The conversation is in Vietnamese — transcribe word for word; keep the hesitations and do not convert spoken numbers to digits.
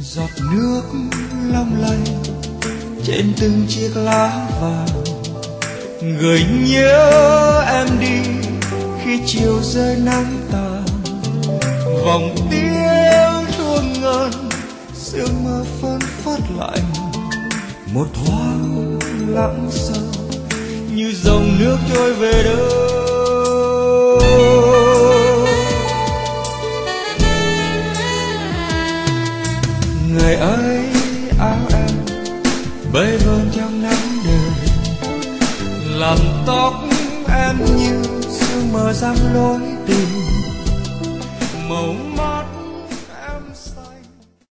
giọt nước long lanh trên từng chiếc lá vàng, gợi nhớ em đi khi chiều rơi nắng tàn. Vòng tiếng chuông ngân, sương mơ phơn phất lạnh, một thoáng lặng sâu như dòng nước trôi về đâu. Ngày ấy áo em bay vờn trong nắng đời, làm tóc em như sương mờ răng lối tình, màu